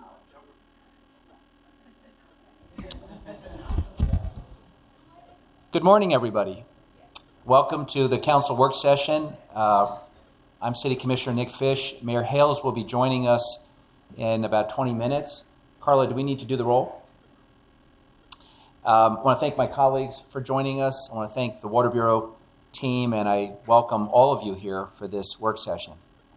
Good morning, everybody. Welcome to the council work session. I'm City Commissioner Nick Fish. Mayor Hales will be joining us in about 20 minutes. Carla, do we need to do the roll? I want to thank my colleagues for joining us. I want to thank the Water Bureau team, and I welcome all of you here for this work session.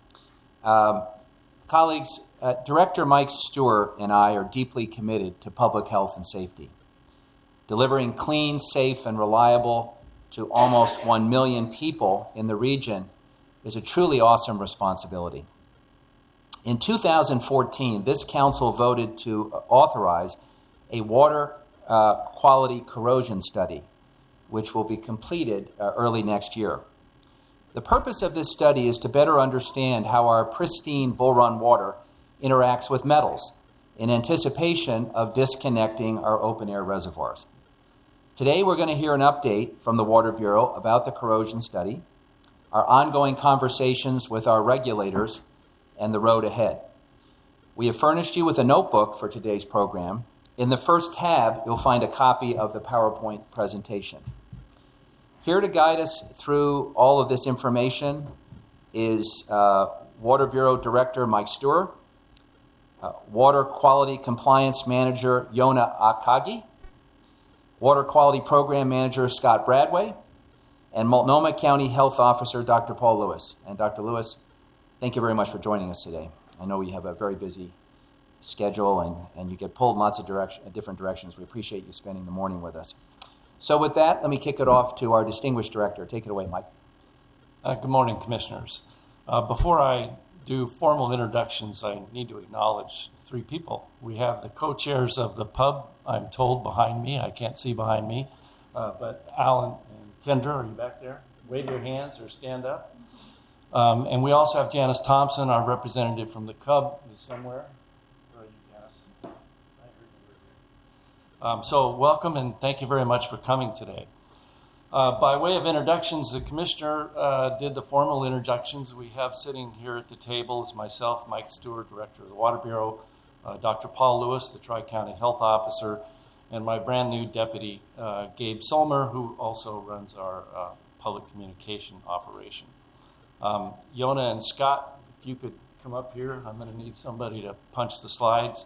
Colleagues, Director Mike Stewart and I are deeply committed to public health and safety. Delivering clean, safe, and reliable to almost 1 million people in the region is a truly awesome responsibility. In 2014, this council voted to authorize a water quality corrosion study, which will be completed early next year. The purpose of this study is to better understand how our pristine Bull Run water interacts with metals in anticipation of disconnecting our open-air reservoirs. Today, we're going to hear an update from the Water Bureau about the corrosion study, our ongoing conversations with our regulators, and the road ahead. We have furnished you with a notebook for today's program. In the first tab, you'll find a copy of the PowerPoint presentation. Here to guide us through all of this information is Water Bureau Director Mike Stewart, Water Quality Compliance Manager Yona Akagi, Water Quality Program Manager Scott Bradway, and Multnomah County Health Officer Dr. Paul Lewis. And Dr. Lewis, thank you very much for joining us today. I know you have a very busy schedule and you get pulled in lots of different directions. We appreciate you spending the morning with us. So with that, let me kick it off to our distinguished director. Take it away, Mike. Good morning, Commissioners. Before I do formal introductions, I need to acknowledge three people. We have the co-chairs of the pub, I'm told, behind me. I can't see behind me. But Alan and Kendra, are you back there? Wave your hands or stand up. And we also have Janice Thompson, our representative from the Cub, is somewhere. Where are you, Janice? Right here. So welcome and thank you very much for coming today. By way of introductions, the Commissioner did the formal introductions. We have sitting here at the table is myself, Mike Stewart, Director of the Water Bureau, Dr. Paul Lewis, the Tri-County Health Officer, and my brand new deputy, Gabe Solmer, who also runs our public communication operation. Yona and Scott, if you could come up here, I'm going to need somebody to punch the slides.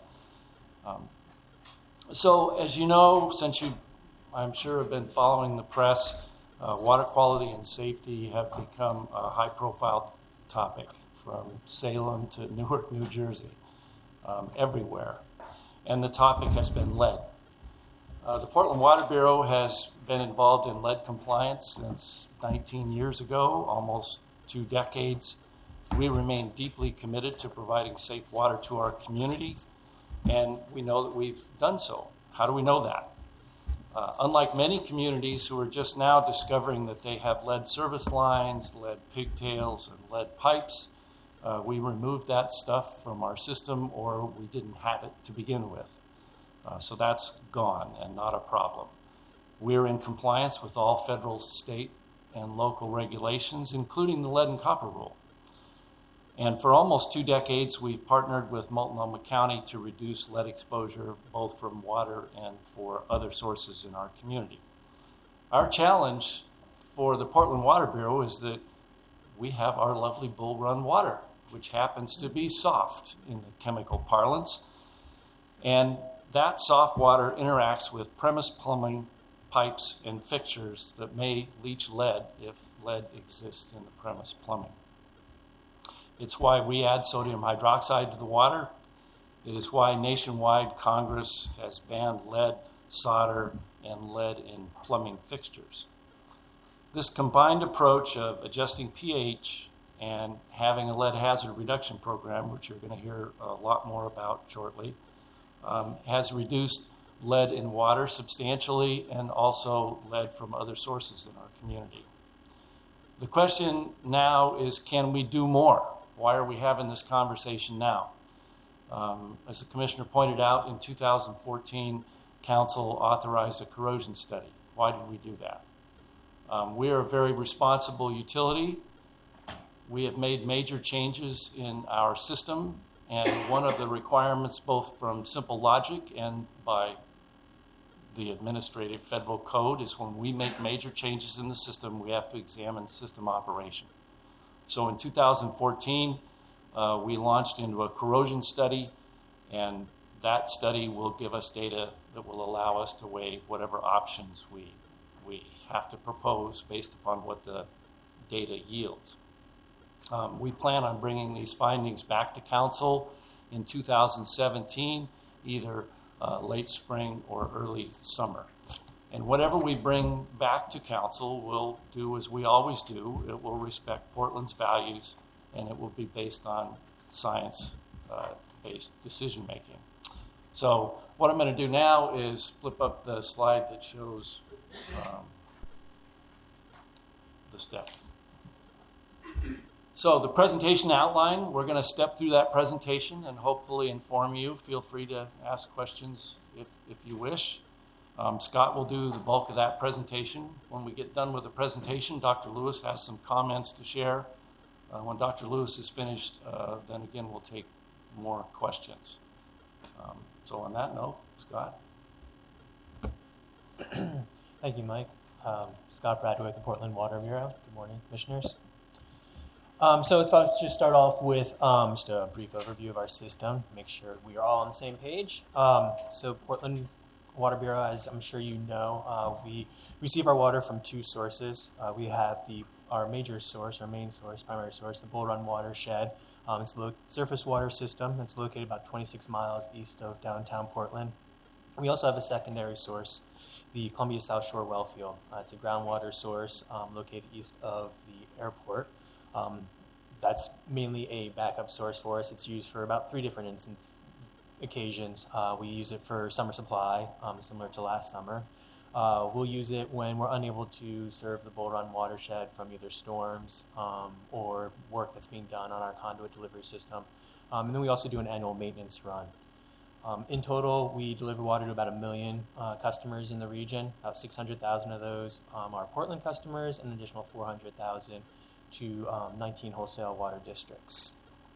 So as you know, since you, I'm sure, have been following the press, water quality and safety have become a high-profile topic from Salem to Newark, New Jersey, everywhere. And the topic has been lead. The Portland Water Bureau has been involved in lead compliance since 19 years ago, almost 2 decades. We remain deeply committed to providing safe water to our community, and we know that we've done so. How do we know that? Unlike many communities who are just now discovering that they have lead service lines, lead pigtails, and lead pipes, we removed that stuff from our system, or we didn't have it to begin with. So that's gone and not a problem. We're in compliance with all federal, state, and local regulations, including the lead and copper rule. And for almost 2 decades, we've partnered with Multnomah County to reduce lead exposure, both from water and for other sources in our community. Our challenge for the Portland Water Bureau is that we have our lovely Bull Run water, which happens to be soft in the chemical parlance. And that soft water interacts with premise plumbing pipes and fixtures that may leach lead if lead exists in the premise plumbing. It's why we add sodium hydroxide to the water. It is why nationwide Congress has banned lead, solder, and lead in plumbing fixtures. This combined approach of adjusting pH and having a lead hazard reduction program, which you're going to hear a lot more about shortly, has reduced lead in water substantially and also lead from other sources in our community. The question now is, can we do more? Why are we having this conversation now? As the Commissioner pointed out, in 2014, Council authorized a corrosion study. Why did we do that? We are a very responsible utility. We have made major changes in our system, And one of the requirements, both from simple logic and by the administrative federal code, is when we make major changes in the system, we have to examine system operation. So in 2014, we launched into a corrosion study, and that study will give us data that will allow us to weigh whatever options we have to propose based upon what the data yields. We plan on bringing these findings back to council in 2017, either late spring or early summer. And whatever we bring back to council, we'll do as we always do. It will respect Portland's values, and it will be based on science-based decision-making. So what I'm going to do now is flip up the slide that shows the steps. So the presentation outline, we're going to step through that presentation and hopefully inform you. Feel free to ask questions if you wish. Scott will do the bulk of that presentation. When we get done with the presentation, Dr. Lewis has some comments to share. When Dr. Lewis is finished, then again we'll take more questions. So on that note, Scott. Thank you, Mike. Scott Bradway with the Portland Water Bureau. Good morning, commissioners. So let's just start off with just a brief overview of our system, make sure we are all on the same page. So Portland Water Bureau, as I'm sure you know, we receive our water from two sources. We have our major source, our main source, primary source, the Bull Run watershed. It's a surface water system. It's located about 26 miles east of downtown Portland. We also have a secondary source, the Columbia South Shore well field. It's a groundwater source located east of the airport. That's mainly a backup source for us. It's used for about 3 different occasions. We use it for summer supply, similar to last summer. We'll use it when we're unable to serve the Bull Run watershed from either storms or work that's being done on our conduit delivery system. And then we also do an annual maintenance run. In total, we deliver water to about 1 million customers in the region. About 600,000 of those are Portland customers, and an additional 400,000 to 19 wholesale water districts.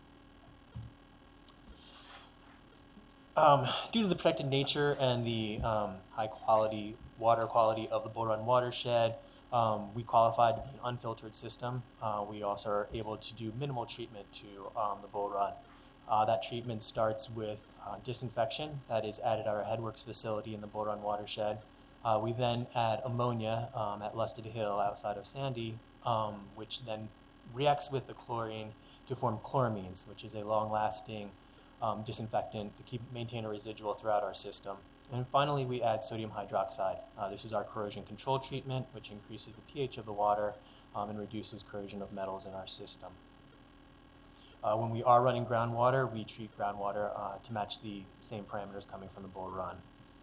Due to the protected nature and the high quality water quality of the Bull Run watershed, we qualify to be an unfiltered system. We also are able to do minimal treatment to the Bull Run. That treatment starts with disinfection that is added at our Headworks facility in the Bull Run watershed. We then add ammonia at Lusted Hill outside of Sandy, which then reacts with the chlorine to form chloramines, which is a long-lasting disinfectant to maintain a residual throughout our system. And finally, we add sodium hydroxide. This is our corrosion control treatment, which increases the pH of the water and reduces corrosion of metals in our system. When we are running groundwater, we treat groundwater to match the same parameters coming from the Bull Run.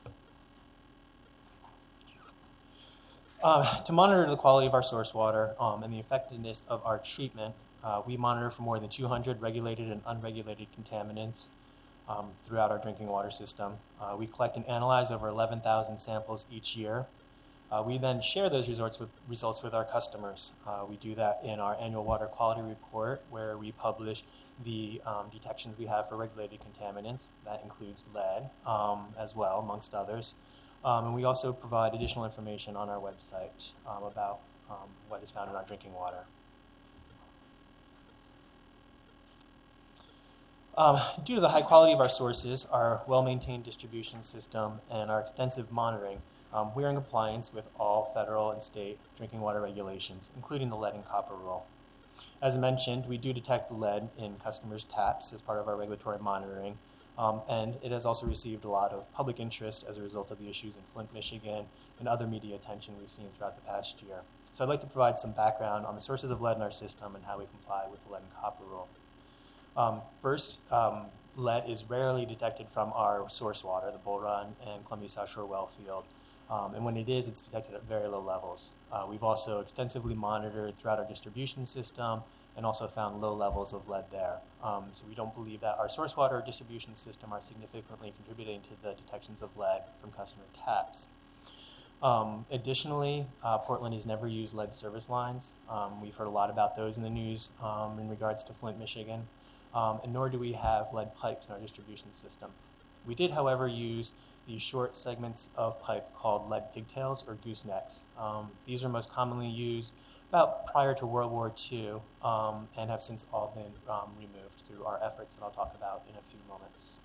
To monitor the quality of our source water and the effectiveness of our treatment, we monitor for more than 200 regulated and unregulated contaminants throughout our drinking water system. We collect and analyze over 11,000 samples each year. We then share those results with our customers. We do that in our annual water quality report, where we publish the detections we have for regulated contaminants. That includes lead as well, amongst others. And we also provide additional information on our website about what is found in our drinking water. Due to the high quality of our sources, our well-maintained distribution system, and our extensive monitoring, we're in compliance with all federal and state drinking water regulations, including the lead and copper rule. As mentioned, we do detect lead in customers' taps as part of our regulatory monitoring, and it has also received a lot of public interest as a result of the issues in Flint, Michigan, and other media attention we've seen throughout the past year. So I'd like to provide some background on the sources of lead in our system and how we comply with the lead and copper rule. First, lead is rarely detected from our source water, the Bull Run and Columbia South Shore well field. And when it is, it's detected at very low levels. We've also extensively monitored throughout our distribution system and also found low levels of lead there. So we don't believe that our source water or distribution system are significantly contributing to the detections of lead from customer taps. Additionally, Portland has never used lead service lines. We've heard a lot about those in the news in regards to Flint, Michigan. and nor do we have lead pipes in our distribution system. We did, however, use these short segments of pipe called lead pigtails or goosenecks. These are most commonly used about prior to World War II and have since all been removed through our efforts that I'll talk about in a few moments.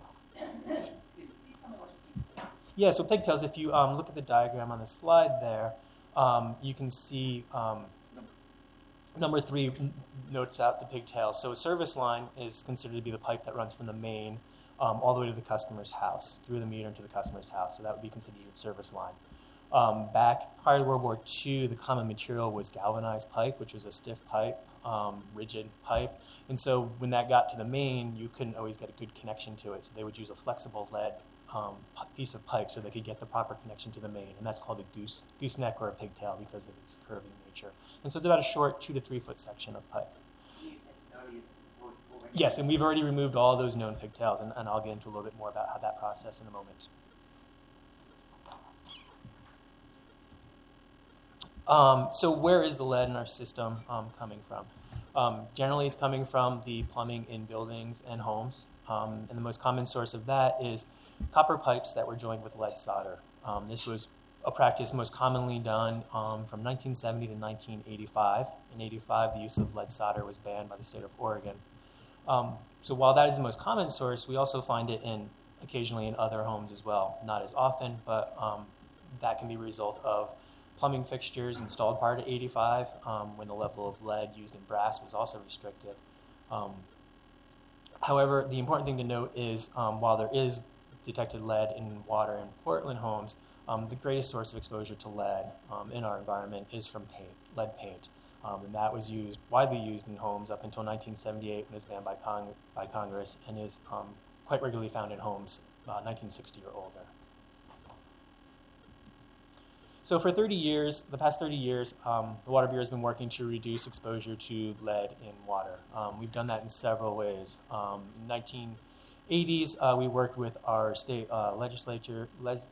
Yeah, so pigtails, if you look at the diagram on the slide there, you can see number 3 notes out the pigtails. So a service line is considered to be the pipe that runs from the main all the way to the customer's house, through the meter into the customer's house. So that would be considered a service line. Back prior to World War II, the common material was galvanized pipe, which was a stiff pipe, rigid pipe. And so when that got to the main, you couldn't always get a good connection to it. So they would use a flexible lead piece of pipe so they could get the proper connection to the main. And that's called a gooseneck or a pigtail because of its curvy nature. And so it's about a short 2 to 3 foot section of pipe. Yes, and we've already removed all those known pigtails, and I'll get into a little bit more about how that process in a moment. So where is the lead in our system coming from? Generally, it's coming from the plumbing in buildings and homes, and the most common source of that is copper pipes that were joined with lead solder. This was a practice most commonly done from 1970 to 1985. In 85, the use of lead solder was banned by the state of Oregon. So while that is the most common source, we also find it occasionally in other homes as well. Not as often, but that can be a result of plumbing fixtures installed prior to 85, when the level of lead used in brass was also restricted. However, the important thing to note is while there is detected lead in water in Portland homes, the greatest source of exposure to lead in our environment is from paint, lead paint. And that was widely used in homes up until 1978 when it was banned by Congress, and is quite regularly found in homes 1960 or older. So for 30 years, the past 30 years, the Water Bureau has been working to reduce exposure to lead in water. We've done that in several ways. In the 1980s, we worked with our state legislators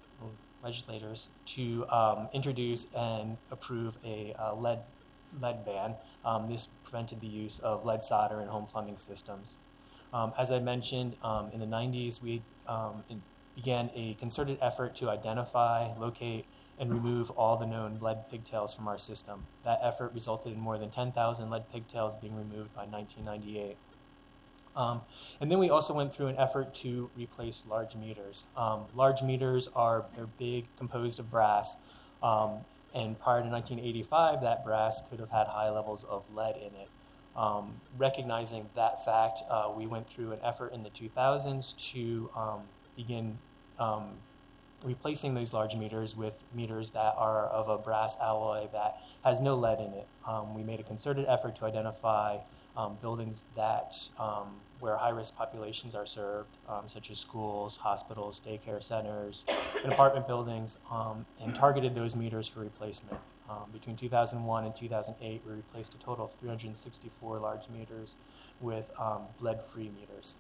to introduce and approve a lead ban. This prevented the use of lead solder in home plumbing systems. As I mentioned, in the 90s, we began a concerted effort to identify, locate, and remove all the known lead pigtails from our system. That effort resulted in more than 10,000 lead pigtails being removed by 1998. And then we also went through an effort to replace large meters. Large meters they're big, composed of brass. And prior to 1985, that brass could have had high levels of lead in it. Recognizing that fact, we went through an effort in the 2000s to begin replacing these large meters with meters that are of a brass alloy that has no lead in it. We made a concerted effort to identify buildings that where high-risk populations are served, such as schools, hospitals, daycare centers, and apartment buildings, and targeted those meters for replacement. Between 2001 and 2008, we replaced a total of 364 large meters with lead-free meters.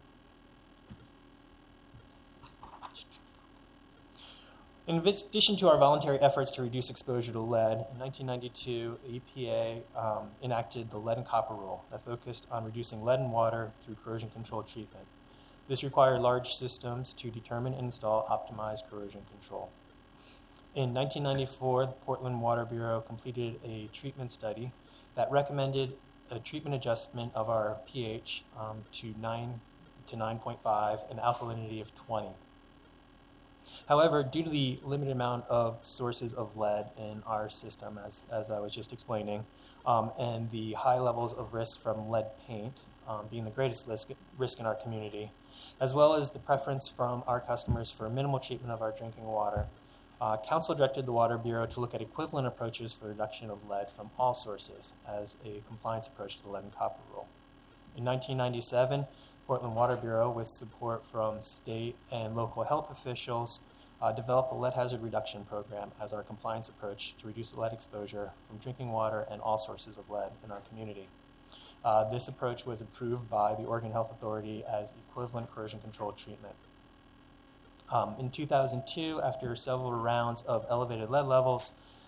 In addition to our voluntary efforts to reduce exposure to lead, in 1992, the EPA enacted the Lead and Copper Rule that focused on reducing lead in water through corrosion control treatment. This required large systems to determine and install optimized corrosion control. In 1994, the Portland Water Bureau completed a treatment study that recommended a treatment adjustment of our pH to 9 to 9.5 and alkalinity of 20. However, due to the limited amount of sources of lead in our system, as I was just explaining, and the high levels of risk from lead paint being the greatest risk in our community, as well as the preference from our customers for minimal treatment of our drinking water, Council directed the Water Bureau to look at equivalent approaches for reduction of lead from all sources as a compliance approach to the Lead and Copper Rule. In 1997, Portland Water Bureau, with support from state and local health officials, developed a lead hazard reduction program as our compliance approach to reduce lead exposure from drinking water and all sources of lead in our community. This approach was approved by the Oregon Health Authority as equivalent corrosion control treatment. In 2002, after several rounds of elevated lead levels,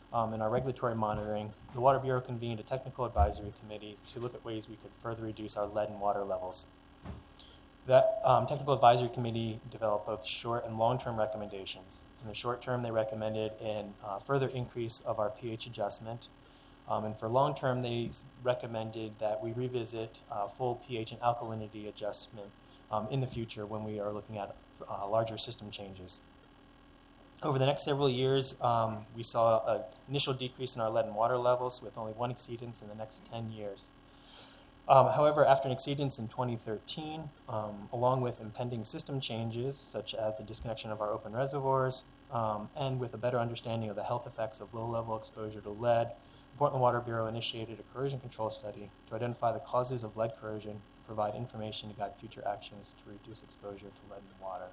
in our regulatory monitoring, the Water Bureau convened a technical advisory committee to look at ways we could further reduce our lead in water levels. That technical advisory committee developed both short and long-term recommendations. In the short term, they recommended a further increase of our pH adjustment. And for long-term, they recommended that we revisit full pH and alkalinity adjustment in the future when we are looking at larger system changes. Over the next several years, we saw an initial decrease in our lead and water levels with only one exceedance in the next 10 years. However, after an exceedance in 2013, along with impending system changes, such as the disconnection of our open reservoirs, and with a better understanding of the health effects of low-level exposure to lead, the Portland Water Bureau initiated a corrosion control study to identify the causes of lead corrosion and provide information to guide future actions to reduce exposure to lead in water.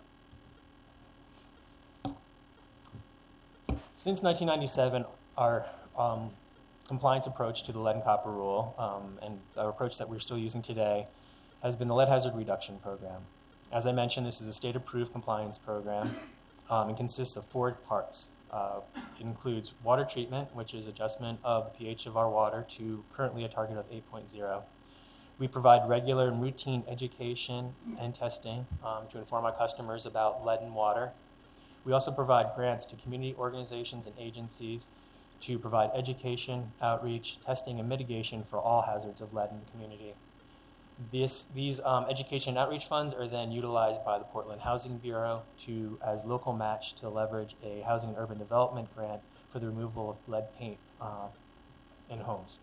Since 1997, our compliance approach to the lead and copper rule, and our approach that we're still using today, has been the Lead Hazard Reduction Program. As I mentioned, this is a state-approved compliance program and consists of 4 parts. It includes water treatment, which is adjustment of the pH of our water to currently a target of 8.0. We provide regular and routine education and testing to inform our customers about lead in water. We also provide grants to community organizations and agencies to provide education, outreach, testing, and mitigation for all hazards of lead in the community. These education and outreach funds are then utilized by the Portland Housing Bureau as local match to leverage a housing and urban development grant for the removal of lead paint in homes.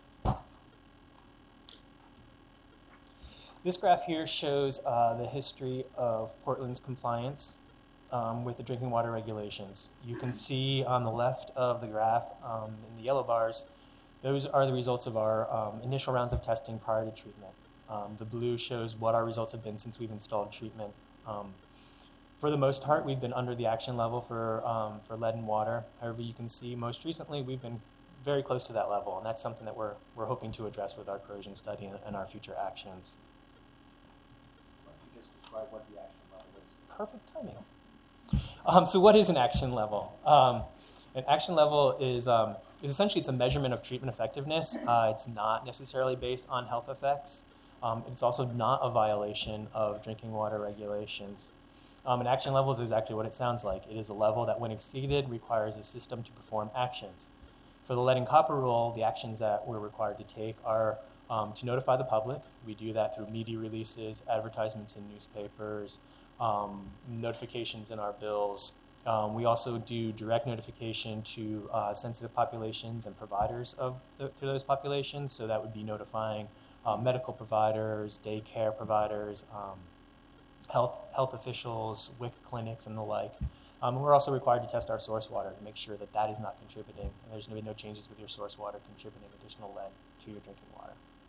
This graph here shows the history of Portland's compliance with the drinking water regulations. You can see on the left of the graph in the yellow bars, those are the results of our initial rounds of testing prior to treatment. The blue shows what our results have been since we've installed treatment. For the most part, we've been under the action level for lead and water. However, you can see most recently we've been very close to that level, and that's something that we're hoping to address with our corrosion study and our future actions. Why don't you just describe what the action level is? Perfect timing. So what is an action level? An action level is essentially it's a measurement of treatment effectiveness. It's not necessarily based on health effects. It's also not a violation of drinking water regulations. An action level is exactly what it sounds like. It is a level that, when exceeded, requires a system to perform actions. For the lead and copper rule, the actions that we're required to take are to notify the public. We do that through media releases, advertisements in newspapers, notifications in our bills. We also do direct notification to sensitive populations and providers to those populations. So that would be notifying medical providers, daycare providers, health officials, WIC clinics, and the like. We're also required to test our source water to make sure that that is not contributing, and there's going to be no changes with your source water contributing additional lead to your drinking water.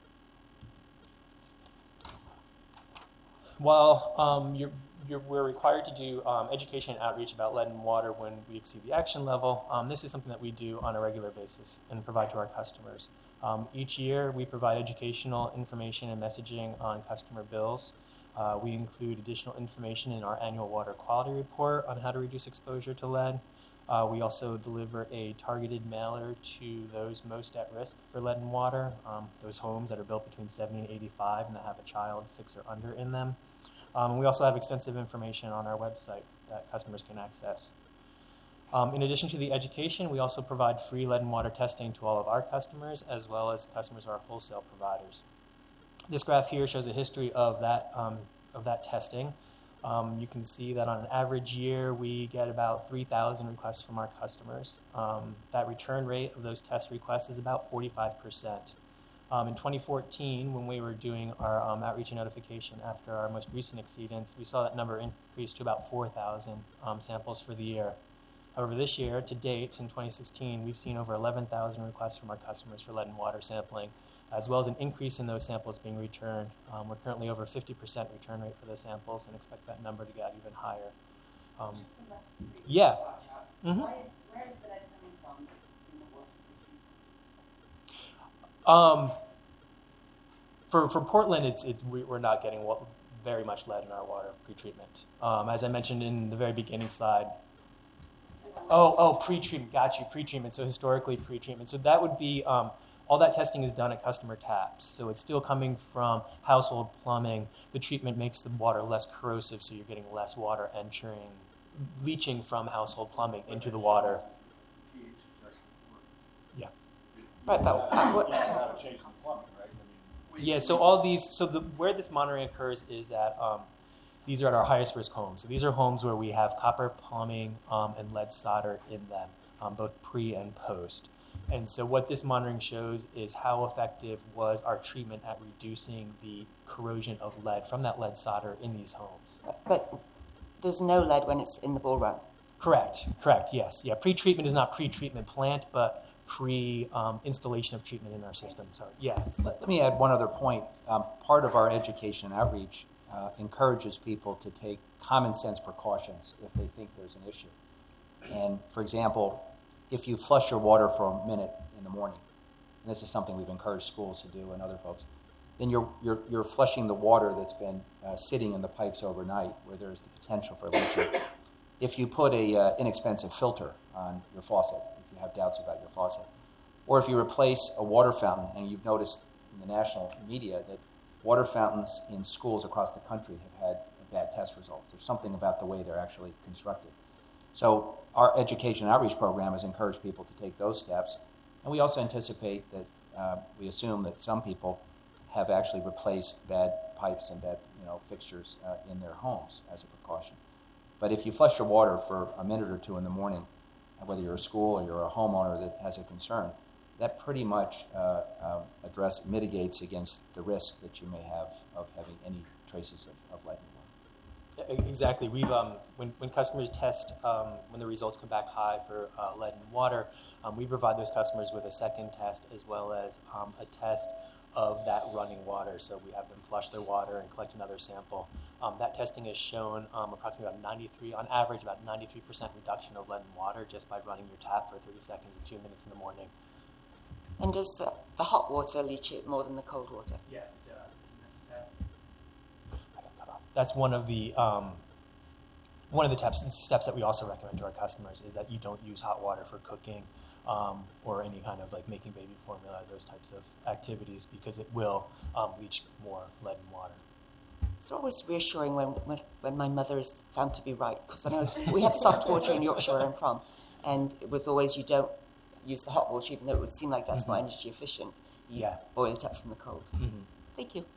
While we're required to do education and outreach about lead in water when we exceed the action level, this is something that we do on a regular basis and provide to our customers. Each year, we provide educational information and messaging on customer bills. We include additional information in our annual water quality report on how to reduce exposure to lead. We also deliver a targeted mailer to those most at risk for lead in water, those homes that are built between 70 and 85 and that have a child 6 or under in them. We also have extensive information on our website that customers can access. In addition to the education, we also provide free lead and water testing to all of our customers, as well as customers of our wholesale providers. This graph here shows a history of that testing. You can see that on an average year, we get about 3,000 requests from our customers. That return rate of those test requests is about 45%. In 2014, when we were doing our outreach and notification after our most recent exceedance, we saw that number increase to about 4,000 samples for the year. However, this year, to date, in 2016, we've seen over 11,000 requests from our customers for lead and water sampling, as well as an increase in those samples being returned. We're currently over 50% return rate for those samples and expect that number to get even higher. Yeah. Mm-hmm. Where is the lead coming from? For Portland, we're not getting very much lead in our water pretreatment. As I mentioned in the very beginning slide. Why Pre-treatment. Got you. Pre-treatment. So historically pre-treatment. So that would be all that testing is done at customer taps. So it's still coming from household plumbing. The treatment makes the water less corrosive, so you're getting less water entering, leaching from household plumbing into the water. Yeah. Right, but what, Yeah. So all these. So where this monitoring occurs is at. These are at our highest risk homes. So these are homes where we have copper plumbing and lead solder in them, both pre and post. And so what this monitoring shows is how effective was our treatment at reducing the corrosion of lead from that lead solder in these homes. but there's no lead when it's in the ball run. Correct, yes. Yeah, pre-treatment is not pre-treatment plant, but pre-installation of treatment in our system. So, yes. Let me add one other point. Part of our education and outreach encourages people to take common sense precautions if they think there's an issue. And, for example, if you flush your water for a minute in the morning, and this is something we've encouraged schools to do and other folks, then you're flushing the water that's been sitting in the pipes overnight where there's the potential for leaching. If you put a inexpensive filter on your faucet, if you have doubts about your faucet, or if you replace a water fountain, and you've noticed in the national media that water fountains in schools across the country have had bad test results. There's something about the way they're actually constructed. So our education and outreach program has encouraged people to take those steps. And we also anticipate that we assume that some people have actually replaced bad pipes and bad fixtures in their homes as a precaution. But if you flush your water for a minute or two in the morning, whether you're a school or you're a homeowner that has a concern, that pretty much mitigates against the risk that you may have of having any traces of lead in water. Exactly. We've when customers test, when the results come back high for lead in water, we provide those customers with a second test as well as a test of that running water. So we have them flush their water and collect another sample. That testing has shown approximately on average, about 93% reduction of lead in water just by running your tap for 30 seconds and 2 minutes in the morning. And does the hot water leach it more than the cold water? Yes, it does. That's one of the steps that we also recommend to our customers is that you don't use hot water for cooking or any kind of like making baby formula, those types of activities, because it will leach more lead in water. It's always reassuring when my mother is found to be right, because we have soft water in Yorkshire where I'm from, and it was always you don't use the hot water, even though it would seem like that's more energy efficient. You boil it up from the cold. Mm-hmm. Thank you.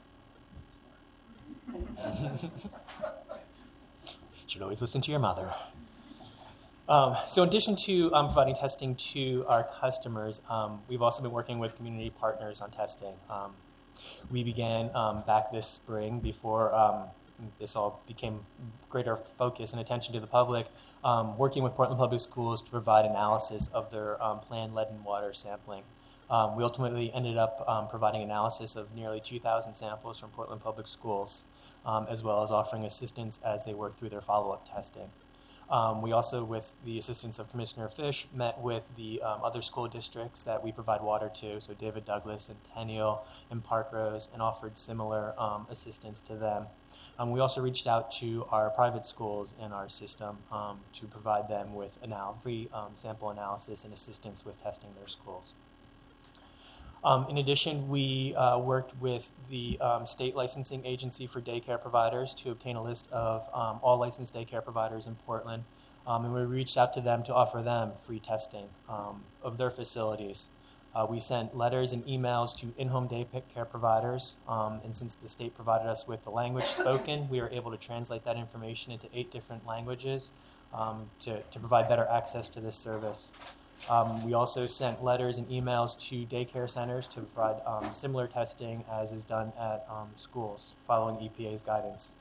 Should always listen to your mother. So in addition to providing testing to our customers, we've also been working with community partners on testing. We began back this spring before this all became greater focus and attention to the public, working with Portland Public Schools to provide analysis of their planned lead and water sampling. We ultimately ended up providing analysis of nearly 2,000 samples from Portland Public Schools, as well as offering assistance as they work through their follow-up testing. We also, with the assistance of Commissioner Fish, met with the other school districts that we provide water to, so David Douglas and Tenniel and Parkrose, and offered similar assistance to them. We also reached out to our private schools in our system to provide them with free sample analysis and assistance with testing their schools. In addition, we worked with the state licensing agency for daycare providers to obtain a list of all licensed daycare providers in Portland, and we reached out to them to offer them free testing of their facilities. We sent letters and emails to in-home daycare providers, and since the state provided us with the language spoken, we were able to translate that information into 8 different languages to provide better access to this service. We also sent letters and emails to daycare centers to provide similar testing as is done at schools, following EPA's guidance.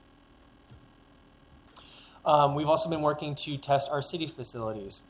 We've also been working to test our city facilities.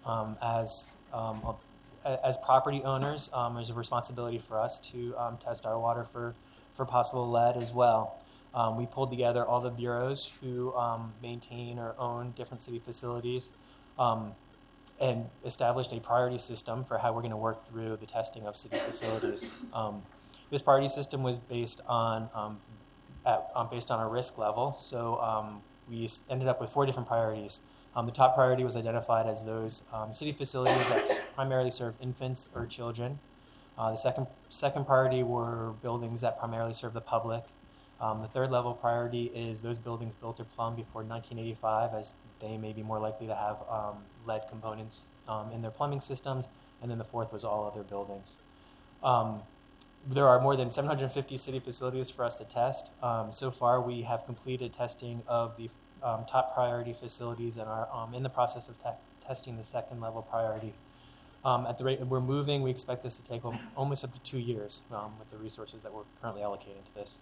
As property owners, there's a responsibility for us to test our water for possible lead as well. We pulled together all the bureaus who maintain or own different city facilities, and established a priority system for how we're going to work through the testing of city facilities. This priority system was based on a risk level, so we ended up with 4 different priorities. The top priority was identified as those city facilities that primarily serve infants or children. The second priority were buildings that primarily serve the public. The third level priority is those buildings built or plumbed before 1985, as they may be more likely to have lead components in their plumbing systems. And then the fourth was all other buildings. There are more than 750 city facilities for us to test. So far, we have completed testing of the top priority facilities and are in the process of testing the second level priority. At the rate we're moving, we expect this to take almost up to 2 years with the resources that we're currently allocating to this.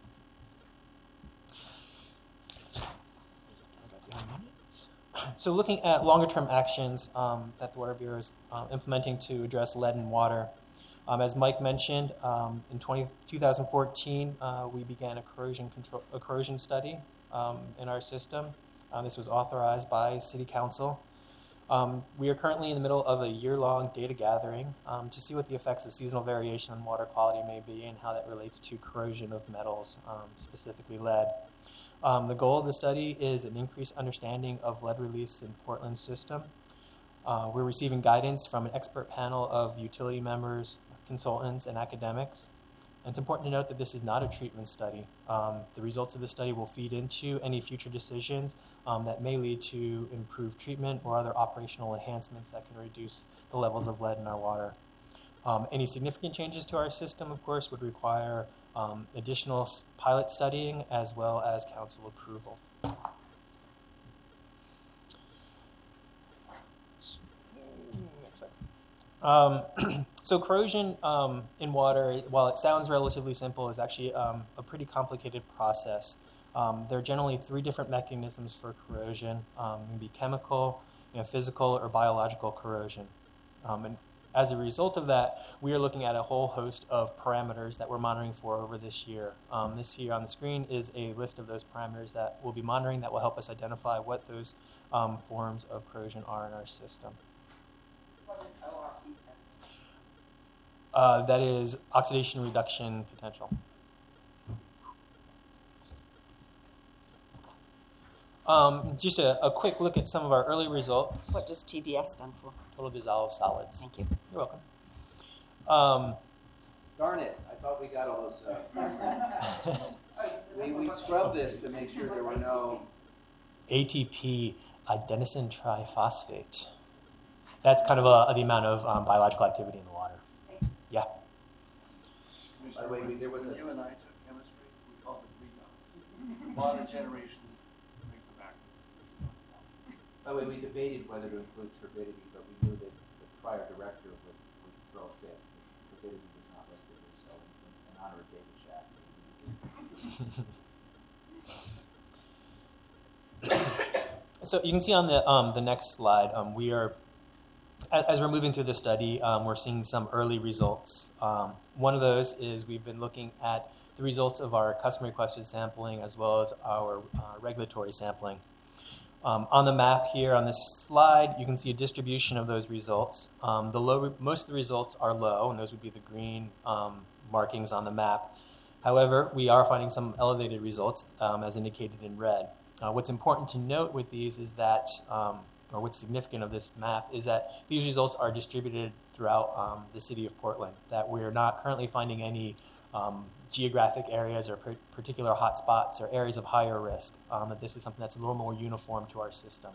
So looking at longer-term actions that the Water Bureau is implementing to address lead in water. As Mike mentioned, in 2014, we began a corrosion study in our system. This was authorized by City Council. We are currently in the middle of a year-long data gathering to see what the effects of seasonal variation on water quality may be and how that relates to corrosion of metals, specifically lead. The goal of the study is an increased understanding of lead release in Portland's system. We're receiving guidance from an expert panel of utility members, consultants, and academics. And it's important to note that this is not a treatment study. The results of the study will feed into any future decisions that may lead to improved treatment or other operational enhancements that can reduce the levels of lead in our water. Any significant changes to our system, of course, would require additional pilot studying as well as council approval. So corrosion in water, while it sounds relatively simple, is actually a pretty complicated process. There are generally 3 different mechanisms for corrosion. It can be chemical, physical, or biological corrosion. And as a result of that, we are looking at a whole host of parameters that we're monitoring for over this year. This here on the screen is a list of those parameters that we'll be monitoring that will help us identify what those forms of corrosion are in our system. What is ORP? That is oxidation reduction potential. Just a quick look at some of our early results. What does TDS stand for? Total dissolved solids. Thank you. You're welcome. Darn it, I thought we got all those. We scrubbed this to make sure there were no... ATP, adenosine triphosphate. That's kind of the amount of biological activity in the water. Yeah. By the way, there was a... You and I took chemistry. We called it redox. Water generation makes it back. By the way, we debated whether to include turbidity, but we knew that the prior director would throw a fit. Turbidity was not listed here, so in honor of David Shack. So you can see on the next slide, we are, as we're moving through the study, we're seeing some early results. One of those is we've been looking at the results of our custom requested sampling as well as our regulatory sampling. On the map here on this slide, you can see a distribution of those results. Most of the results are low, and those would be the green markings on the map. However, we are finding some elevated results, as indicated in red. What's important to note with these is that, or what's significant of this map, is that these results are distributed throughout the city of Portland, that we're not currently finding any geographic areas or particular hotspots or areas of higher risk, that this is something that's a little more uniform to our system.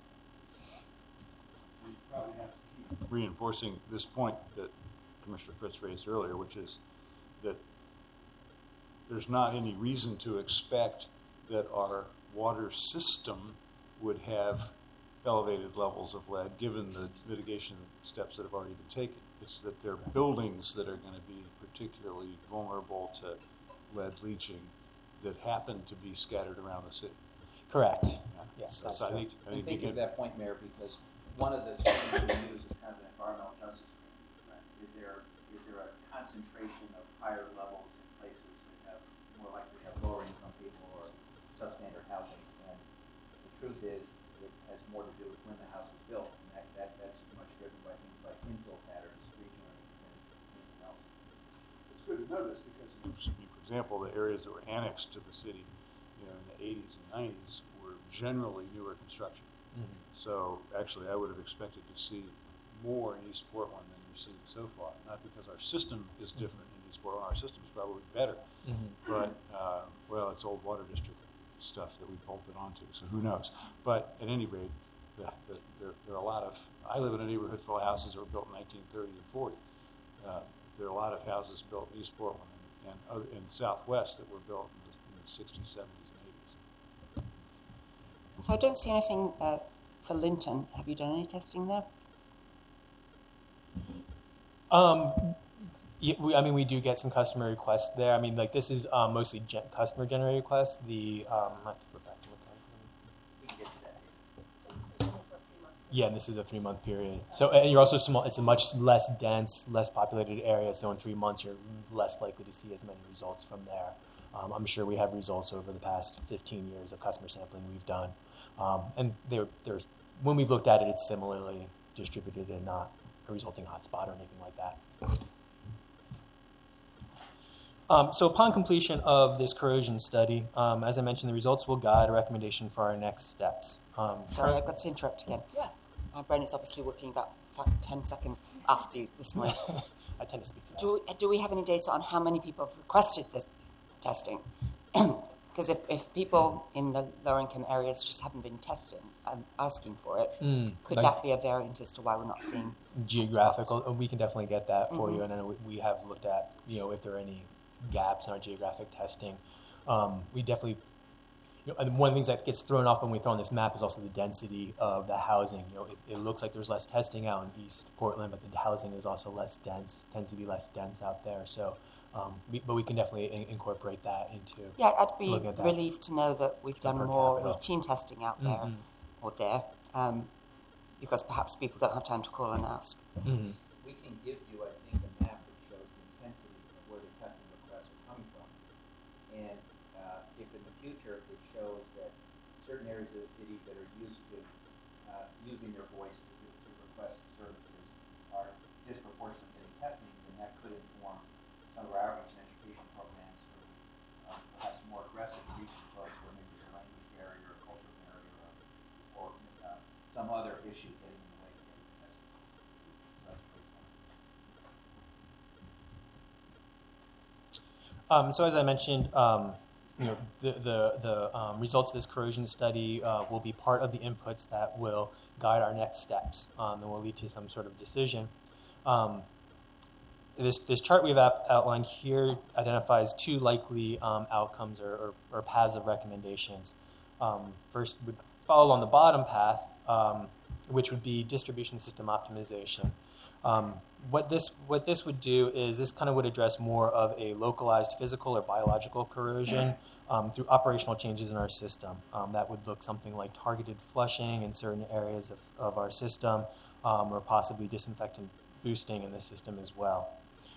We probably have to keep reinforcing this point that Commissioner Fritz raised earlier, which is that there's not any reason to expect that our water system would have elevated levels of lead given the mitigation steps that have already been taken. It's that there are buildings that are going to be particularly vulnerable to lead leaching that happen to be scattered around the city. Correct. Yeah. Yes, So that's I correct. think Thinking of that point, Mayor, because one of the systems we use is kind of an environmental justice screening. Right? Is there a concentration of higher levels in places that have more likely to have lower income people or substandard housing? And the truth is, it has more to do with when the house was built, and that's much driven by things like infill patterns regionally than anything else. it's good to know this because, for example, the areas that were annexed to the city, in the 80s and 90s were generally newer construction. So actually, I would have expected to see more in East Portland than you've seen so far. Not because our system is different in East Portland. Our system is probably better. But, well, it's old water district stuff that we bolted onto, so who knows. But at any rate, there are a lot of, I live in a neighborhood full of houses that were built in 1930 and 40. There are a lot of houses built in East Portland and in Southwest that were built in the 60s, 70s, and 80s. So I don't see anything for Linton. Have you done any testing there? Yeah, we do get some customer requests there. I mean, like this is mostly customer generated requests. The I have to go back and look at it. Yeah, and this is a 3-month period. So and you're also small. It's a much less dense, less populated area. So in 3 months, you're less likely to see as many results from there. I'm sure we have results over the past 15 years of customer sampling we've done, and there's when we've looked at it, it's similarly distributed and not a resulting hotspot or anything like that. So upon completion of this corrosion study, as I mentioned, the results will guide a recommendation for our next steps. Sorry, I've got to interrupt again. Yeah. My brain is obviously working about 10 seconds after you this morning. I tend to speak fast. Do we have any data on how many people have requested this testing? Because if people in the lower-income areas just haven't been testing, asking for it, could that be a variant as to why we're not seeing geographical? We can definitely get that for you, and then we have looked at if there are any gaps in our geographic testing. We definitely, and one of the things that gets thrown off when we throw on this map is also the density of the housing. It looks like there's less testing out in East Portland, but the housing is also less dense, tends to be less dense out there. So, but we can definitely incorporate that into. Yeah, I'd be relieved to know that we've done more routine testing out there or there, because perhaps people don't have time to call and ask. We can give you, I think, a map that shows the intensity of where the testing requests are coming from. And if in the future it shows that certain areas of the city that are used to using their voice to request services are disproportionately getting testing, then that could inform some of our outreach and education programs for perhaps more aggressive reaching folks where maybe there's a language barrier or cultural barrier or some other issue getting in the way of getting tested. So that's pretty fun. So as I mentioned, the results of this corrosion study will be part of the inputs that will guide our next steps and will lead to some sort of decision. This chart we've outlined here identifies 2 likely outcomes or paths of recommendations. First, would follow along the bottom path, which would be distribution system optimization. What this would do is this kind of would address more of a localized physical or biological corrosion through operational changes in our system. That would look something like targeted flushing in certain areas of our system, or possibly disinfectant boosting in the system as well.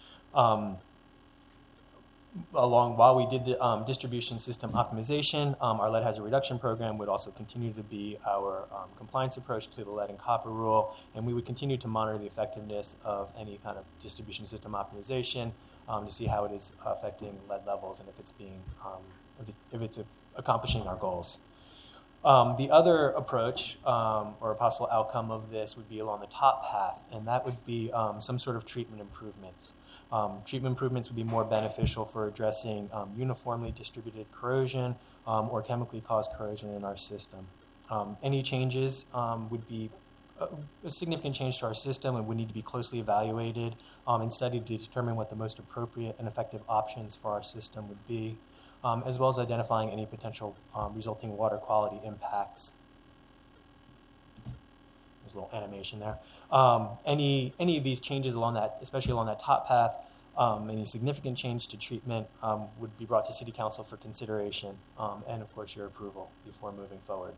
While we did the distribution system optimization, our lead hazard reduction program would also continue to be our compliance approach to the lead and copper rule, and we would continue to monitor the effectiveness of any kind of distribution system optimization to see how it is affecting lead levels and if it's being if it's accomplishing our goals. The other approach or a possible outcome of this would be along the top path, and that would be some sort of treatment improvements. Treatment improvements would be more beneficial for addressing uniformly distributed corrosion or chemically caused corrosion in our system. Any changes would be a significant change to our system and would need to be closely evaluated and studied to determine what the most appropriate and effective options for our system would be, as well as identifying any potential resulting water quality impacts. There's a little animation there. Any of these changes along that, especially along that top path, any significant change to treatment would be brought to City Council for consideration and, of course, your approval before moving forward.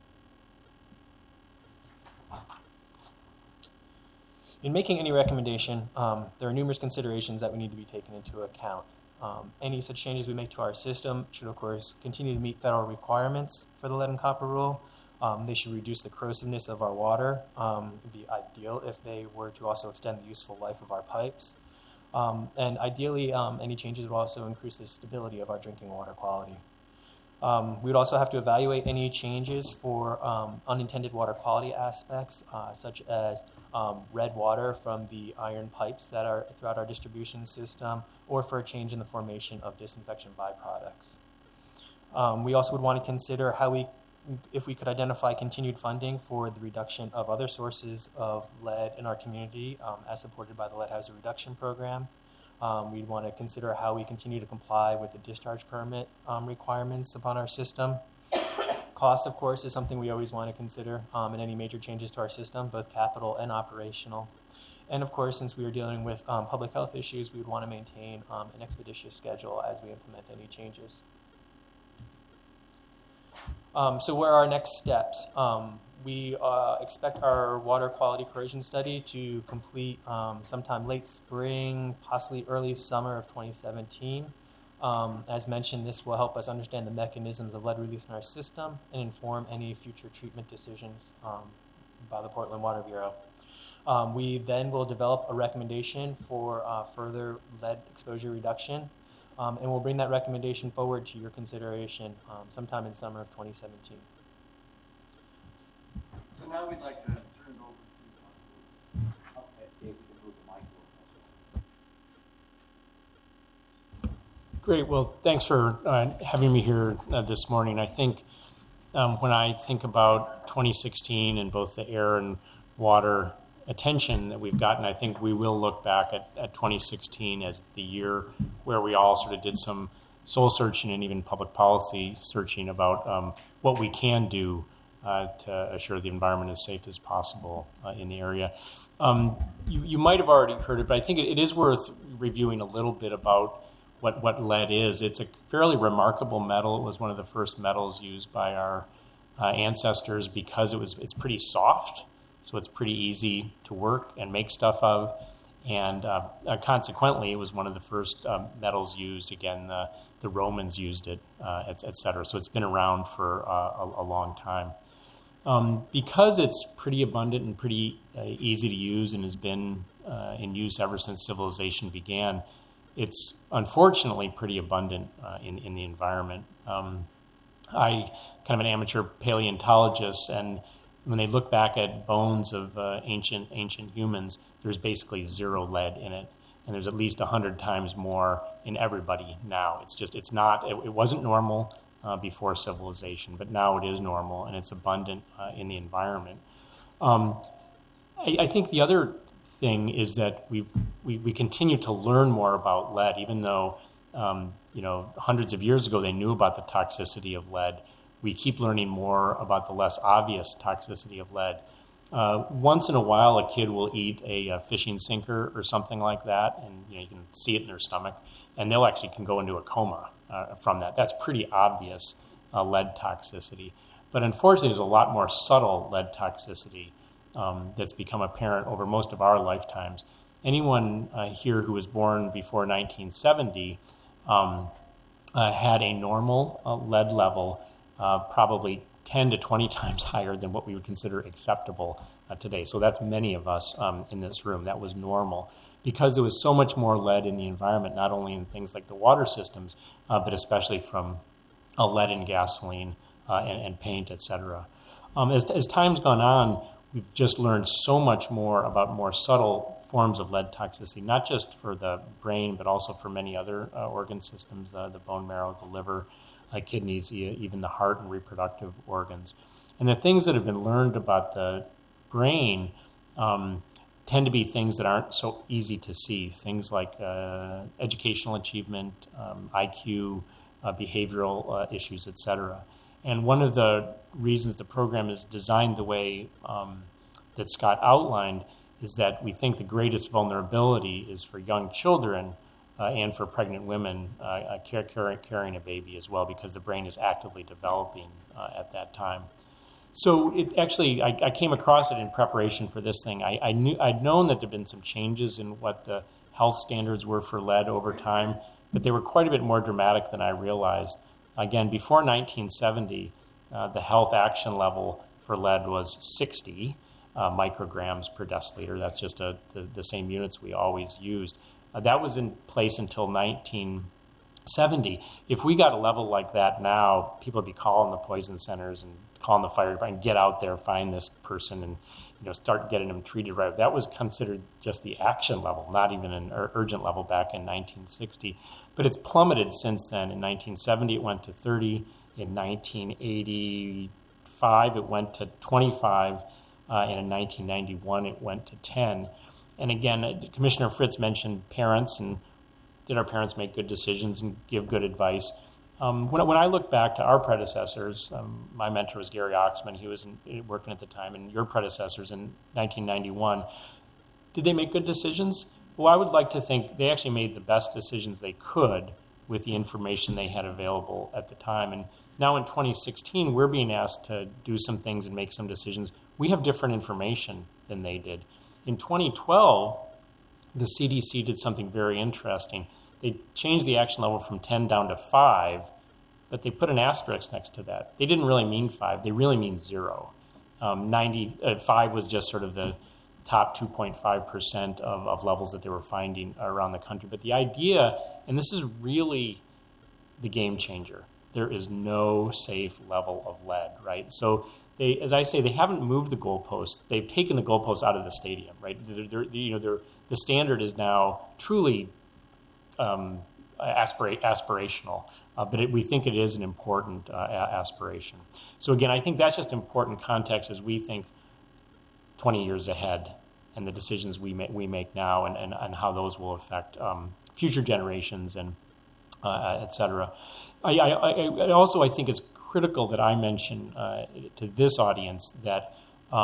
In making any recommendation, there are numerous considerations that we need to be taken into account. Any such changes we make to our system should, of course, continue to meet federal requirements for the lead and copper rule. They should reduce the corrosiveness of our water. It would be ideal if they were to also extend the useful life of our pipes. And ideally, any changes would also increase the stability of our drinking water quality. We would also have to evaluate any changes for unintended water quality aspects, such as red water from the iron pipes that are throughout our distribution system, or for a change in the formation of disinfection byproducts. We also would want to consider if we could identify continued funding for the reduction of other sources of lead in our community, as supported by the Lead Hazard Reduction Program. We'd want to consider how we continue to comply with the discharge permit requirements upon our system. Cost, of course, is something we always want to consider in any major changes to our system, both capital and operational. And of course, since we are dealing with public health issues, we would want to maintain an expeditious schedule as we implement any changes. So where are our next steps? We expect our water quality corrosion study to complete sometime late spring, possibly early summer of 2017. As mentioned, this will help us understand the mechanisms of lead release in our system and inform any future treatment decisions by the Portland Water Bureau. We then will develop a recommendation for further lead exposure reduction, and we'll bring that recommendation forward to your consideration sometime in summer of 2017. So now we'd like to turn it over to Dave, we can move the mic over. Great. Well, thanks for having me here this morning. I think when I think about 2016 and both the air and water attention that we've gotten, I think we will look back at 2016 as the year where we all sort of did some soul searching and even public policy searching about what we can do to assure the environment as safe as possible in the area. You might have already heard it, but I think it is worth reviewing a little bit about what lead is. It's a fairly remarkable metal. It was one of the first metals used by our ancestors because it's pretty soft, so it's pretty easy to work and make stuff of, and consequently, it was one of the first metals used. Again, the Romans used it, et cetera. So it's been around for a long time. Because it's pretty abundant and pretty easy to use and has been in use ever since civilization began, it's unfortunately pretty abundant in the environment. I'm kind of an amateur paleontologist, and when they look back at bones of ancient humans, there's basically zero lead in it, and there's at least 100 times more in everybody now. It wasn't normal before civilization, but now it is normal, and it's abundant in the environment. I think the other thing is that we continue to learn more about lead, even though hundreds of years ago they knew about the toxicity of lead. We keep learning more about the less obvious toxicity of lead. Once in a while, a kid will eat a fishing sinker or something like that, and you can see it in their stomach, and they'll actually can go into a coma from that. That's pretty obvious lead toxicity. But unfortunately, there's a lot more subtle lead toxicity that's become apparent over most of our lifetimes. Anyone here who was born before 1970 had a normal lead level probably 10 to 20 times higher than what we would consider acceptable today. So that's many of us in this room. That was normal because there was so much more lead in the environment, not only in things like the water systems, but especially from lead in gasoline and paint, et cetera. As time's gone on, we've just learned so much more about more subtle forms of lead toxicity, not just for the brain, but also for many other organ systems, the bone marrow, the liver, kidneys, even the heart and reproductive organs. And the things that have been learned about the brain tend to be things that aren't so easy to see, things like educational achievement, IQ, behavioral issues, et cetera. And one of the reasons the program is designed the way that Scott outlined is that we think the greatest vulnerability is for young children and for pregnant women carrying a baby as well, because the brain is actively developing at that time. So it actually, I came across it in preparation for this thing. I'd known that there had been some changes in what the health standards were for lead over time, but they were quite a bit more dramatic than I realized. Again, before 1970, the health action level for lead was 60 micrograms per deciliter. That's just the same units we always used. That was in place until 70. If we got a level like that now, people would be calling the poison centers and calling the fire department, get out there, find this person, and start getting them treated right. That was considered just the action level, not even an urgent level back in 1960. But it's plummeted since then. In 1970, it went to 30. In 1985, it went to 25. And in 1991, it went to 10. And again, Commissioner Fritz mentioned parents, and did our parents make good decisions and give good advice? When I look back to our predecessors, my mentor was Gary Oxman. He was working at the time, and your predecessors in 1991. Did they make good decisions? Well, I would like to think they actually made the best decisions they could with the information they had available at the time. And now in 2016, we're being asked to do some things and make some decisions. We have different information than they did. In 2012, the CDC did something very interesting. They changed the action level from 10 down to 5, but they put an asterisk next to that. They didn't really mean 5. They really mean 0. 5 was just sort of the top 2.5% of levels that they were finding around the country. But the idea, and this is really the game changer, there is no safe level of lead, right? So they, as I say, they haven't moved the goalpost. They've taken the goalpost out of the stadium, right? The standard is now truly aspirational, but we think it is an important aspiration. So again, I think that's just important context as we think 20 years ahead and the decisions we make now and how those will affect future generations and et cetera. I also think it's critical that I mention to this audience that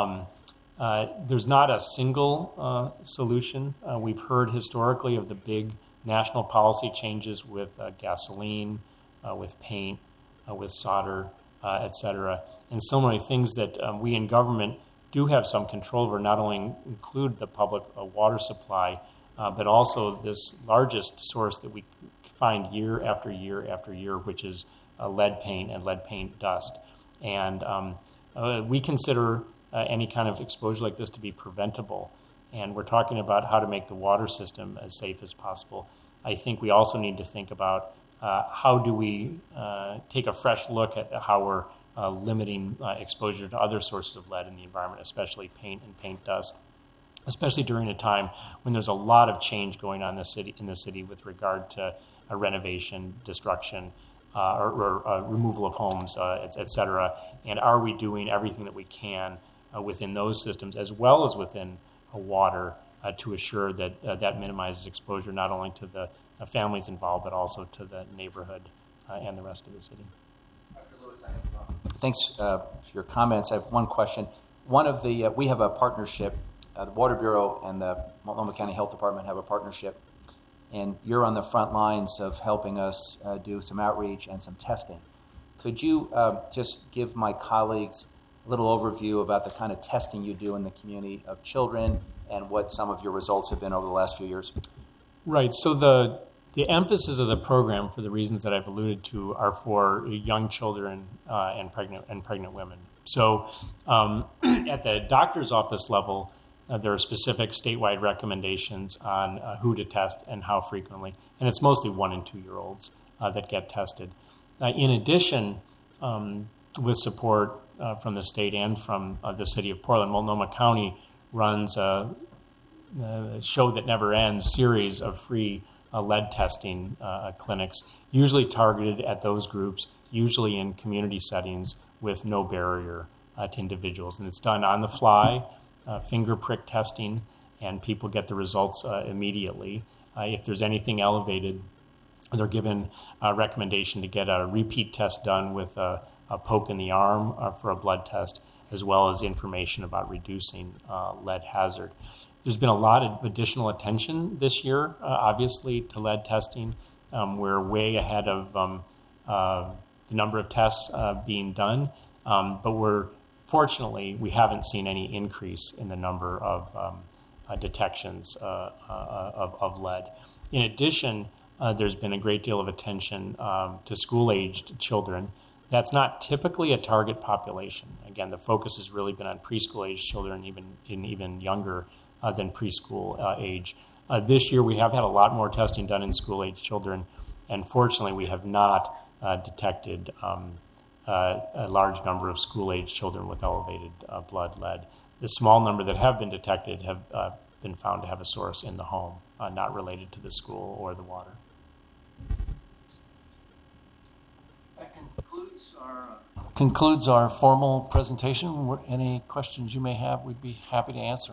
there's not a single solution. We've heard historically of the big national policy changes with gasoline, with paint, with solder, et cetera, and so many things that we in government do have some control over, not only include the public water supply, but also this largest source that we find year after year after year, which is lead paint and lead paint dust. And we consider any kind of exposure like this to be preventable. And we're talking about how to make the water system as safe as possible. I think we also need to think about how do we take a fresh look at how we're limiting exposure to other sources of lead in the environment, especially paint and paint dust, especially during a time when there's a lot of change going on in the city with regard to renovation, destruction, or removal of homes, et cetera. And are we doing everything that we can within those systems as well as within water to assure that that minimizes exposure not only to the families involved but also to the neighborhood and the rest of the city. Thanks for your comments. I have one question. We have a partnership. The Water Bureau and the Multnomah County Health Department have a partnership, and you're on the front lines of helping us do some outreach and some testing. Could you just give my colleagues a little overview about the kind of testing you do in the community of children and what some of your results have been over the last few years? Right. So the emphasis of the program, for the reasons that I've alluded to, are for young children and pregnant women. So at the doctor's office level, there are specific statewide recommendations on who to test and how frequently, and it's mostly 1 and 2 year olds that get tested. In addition, with support from the state and from the city of Portland, Multnomah County runs a show that never ends series of free lead testing clinics, usually targeted at those groups, usually in community settings with no barrier to individuals. And it's done on the fly, finger prick testing, and people get the results immediately. If there's anything elevated, they're given a recommendation to get a repeat test done with a poke in the arm for a blood test, as well as information about reducing lead hazard. There's been a lot of additional attention this year, obviously, to lead testing. We're way ahead of the number of tests being done, but fortunately, we haven't seen any increase in the number of detections of lead. In addition, there's been a great deal of attention to school-aged children. That's not typically a target population. Again, the focus has really been on preschool-aged children, even younger than preschool age. This year, we have had a lot more testing done in school-aged children, And fortunately, we have not detected a large number of school-age children with elevated blood lead. The small number that have been detected have been found to have a source in the home, not related to the school or the water. That concludes our formal presentation. Any questions you may have, we'd be happy to answer.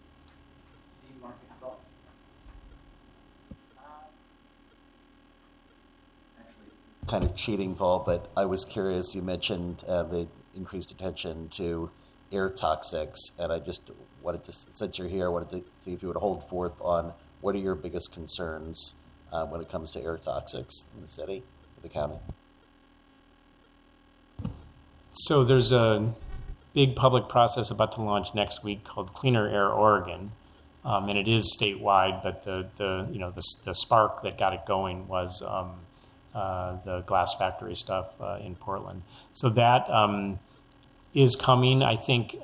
Kind of cheating, Vol, but I was curious. You mentioned the increased attention to air toxics, and I just wanted to, since you're here, wanted to see if you would hold forth on what are your biggest concerns when it comes to air toxics in the city, the county. So there's a big public process about to launch next week called Cleaner Air Oregon, and it is statewide. But the spark that got it going was the glass factory stuff in Portland. So that is coming. I think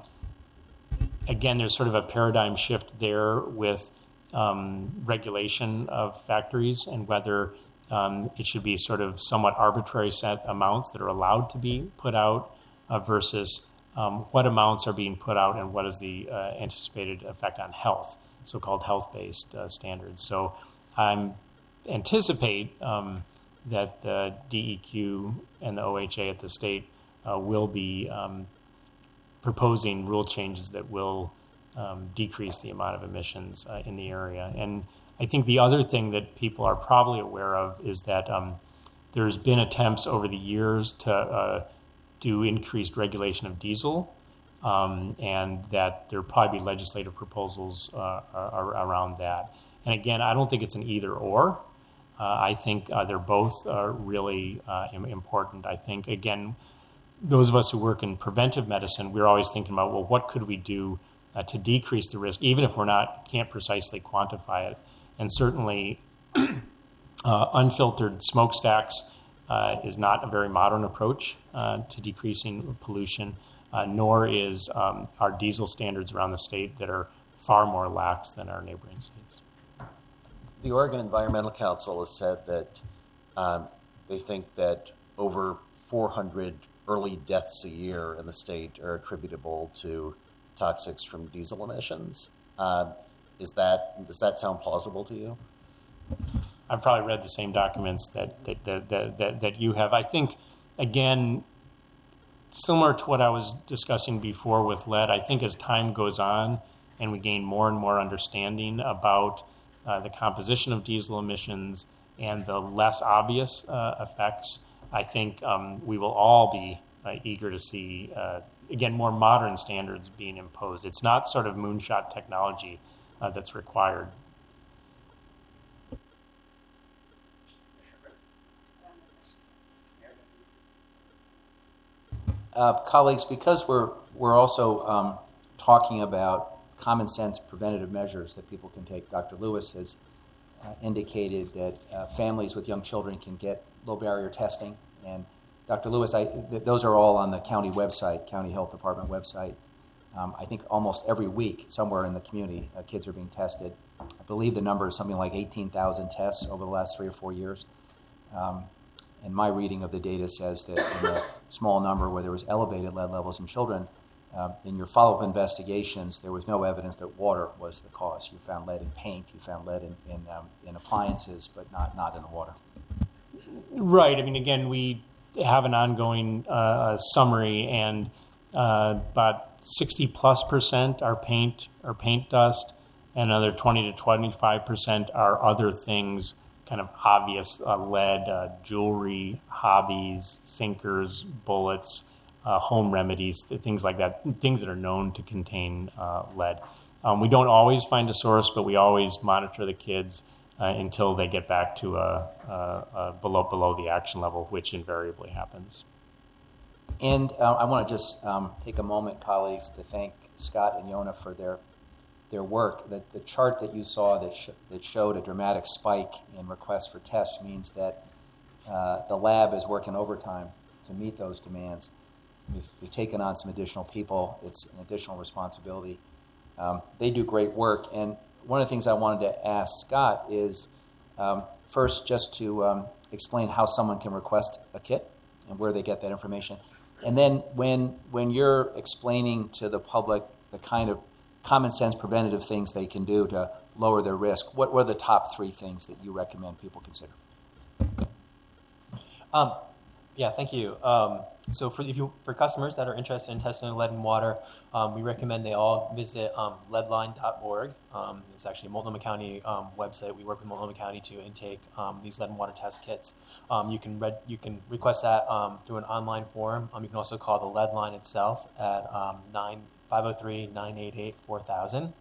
again, there's sort of a paradigm shift there with regulation of factories and whether it should be sort of somewhat arbitrary set amounts that are allowed to be put out versus what amounts are being put out and what is the anticipated effect on health, so-called health-based standards. So I anticipate that the DEQ and the OHA at the state will be proposing rule changes that will decrease the amount of emissions in the area. And I think the other thing that people are probably aware of is that there's been attempts over the years to do increased regulation of diesel, and that there'll probably be legislative proposals around that. And again, I don't think it's an either or. I think they're both really important. I think, again, those of us who work in preventive medicine, we're always thinking about, well, what could we do to decrease the risk, even if can't precisely quantify it. And certainly, unfiltered smokestacks is not a very modern approach to decreasing pollution, nor is our diesel standards around the state that are far more lax than our neighboring states. The Oregon Environmental Council has said that they think that over 400 early deaths a year in the state are attributable to toxics from diesel emissions. Does that sound plausible to you? I've probably read the same documents that you have. I think, again, similar to what I was discussing before with lead, I think as time goes on and we gain more and more understanding about the composition of diesel emissions and the less obvious effects, I think we will all be eager to see, again, more modern standards being imposed. It's not sort of moonshot technology that's required. Colleagues, because we're also talking about common sense preventative measures that people can take, Dr. Lewis has indicated that families with young children can get low barrier testing. And Dr. Lewis, those are all on the county website, county health department website. I think almost every week somewhere in the community, kids are being tested. I believe the number is something like 18,000 tests over the last 3 or 4 years. And my reading of the data says that in a small number where there was elevated lead levels in children, in your follow-up investigations, there was no evidence that water was the cause. You found lead in paint, you found lead in appliances, but not in the water. Right. I mean, again, we have an ongoing summary, and about 60+% are paint dust, and another 20 to 25% are other things, kind of obvious lead, jewelry, hobbies, sinkers, bullets, home remedies, things like that, things that are known to contain lead. We don't always find a source, but we always monitor the kids until they get back to below the action level, which invariably happens. And I want to just take a moment, colleagues, to thank Scott and Yona for their work. The chart that you saw that showed a dramatic spike in requests for tests means that the lab is working overtime to meet those demands. We've taken on some additional people. It's an additional responsibility. They do great work. And one of the things I wanted to ask Scott is First, just to explain how someone can request a kit and where they get that information. And then when you're explaining to the public the kind of common sense preventative things they can do to lower their risk, what are the top 3 things that you recommend people consider? Yeah, thank you. So for customers that are interested in testing lead in water, we recommend they all visit leadline.org. It's actually a Multnomah County website. We work with Multnomah County to intake these lead and water test kits. You can request that through an online form. You can also call the lead line itself at 503-988-4000.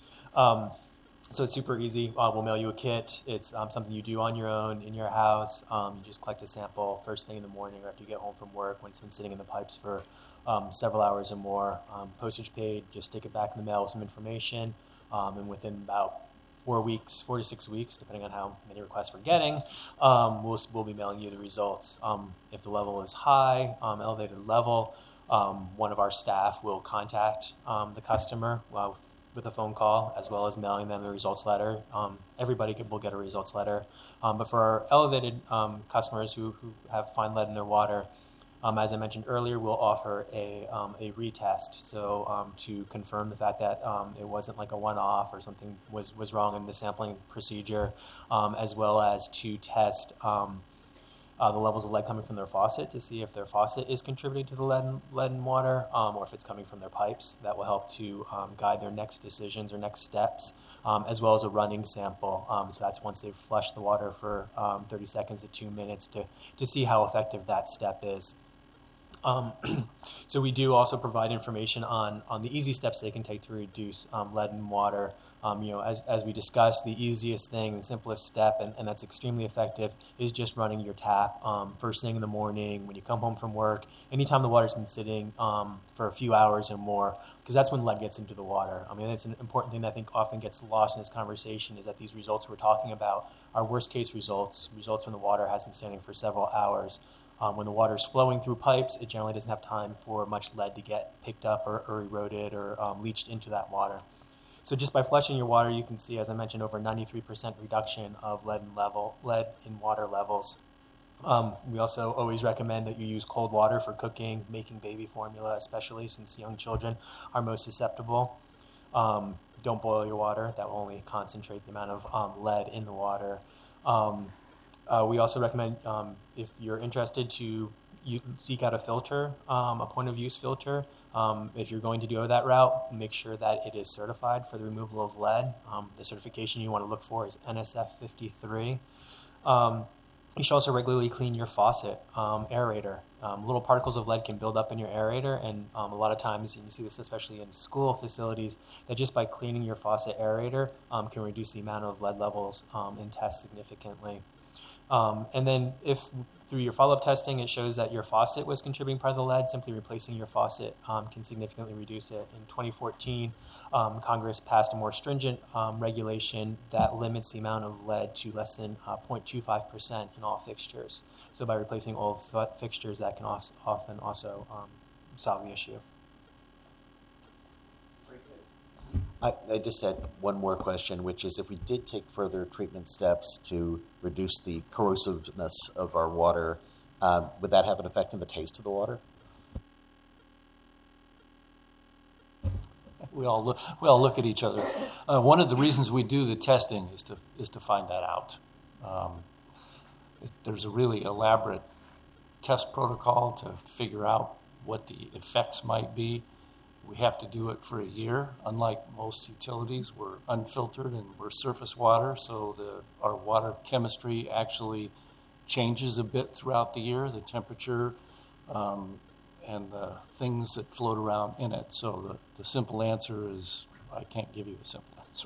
So it's super easy. We'll mail you a kit. It's something you do on your own in your house. You just collect a sample first thing in the morning or after you get home from work when it's been sitting in the pipes for several hours or more. Postage paid, just stick it back in the mail with some information. And within about 4 to 6 weeks, depending on how many requests we're getting, we'll be mailing you the results. If the level is high, elevated level, one of our staff will contact the customer with a phone call, as well as mailing them the results letter. Everybody will get a results letter. But for our elevated customers who have fine lead in their water, as I mentioned earlier, we'll offer a retest. So to confirm the fact that it wasn't like a one-off or something was wrong in the sampling procedure, as well as to test the levels of lead coming from their faucet to see if their faucet is contributing to the lead in water, or if it's coming from their pipes. That will help to guide their next decisions or next steps, as well as a running sample. So that's once they've flushed the water for 30 seconds to 2 minutes to see how effective that step is. So we do also provide information on the easy steps they can take to reduce lead in water. As we discussed, the easiest thing, the simplest step, and that's extremely effective, is just running your tap first thing in the morning, when you come home from work, anytime the water's been sitting for a few hours or more, because that's when lead gets into the water. I mean, it's an important thing that I think often gets lost in this conversation, is that these results we're talking about are worst-case results when the water has been standing for several hours. When the water is flowing through pipes, it generally doesn't have time for much lead to get picked up or eroded or leached into that water. So just by flushing your water, you can see, as I mentioned, over 93% reduction of lead in water levels. We also always recommend that you use cold water for cooking, making baby formula, especially since young children are most susceptible. Don't boil your water. That will only concentrate the amount of lead in the water. We also recommend, if you're interested, to seek out a filter, a point-of-use filter. If you're going to go that route, make sure that it is certified for the removal of lead. The certification you want to look for is NSF 53. You should also regularly clean your faucet aerator. Little particles of lead can build up in your aerator, and a lot of times, and you see this especially in school facilities, that just by cleaning your faucet aerator can reduce the amount of lead levels in tests significantly. And then if through your follow-up testing it shows that your faucet was contributing part of the lead, simply replacing your faucet can significantly reduce it. In 2014, Congress passed a more stringent regulation that limits the amount of lead to less than 0.25% in all fixtures. So by replacing all fixtures, that can often also solve the issue. I just had one more question, which is if we did take further treatment steps to reduce the corrosiveness of our water, would that have an effect on the taste of the water? We all look at each other. One of the reasons we do the testing is to find that out. There's a really elaborate test protocol to figure out what the effects might be. We have to do it for a year. Unlike most utilities, we're unfiltered and we're surface water, so our water chemistry actually changes a bit throughout the year, the temperature and the things that float around in it. So the simple answer is I can't give you a simple answer.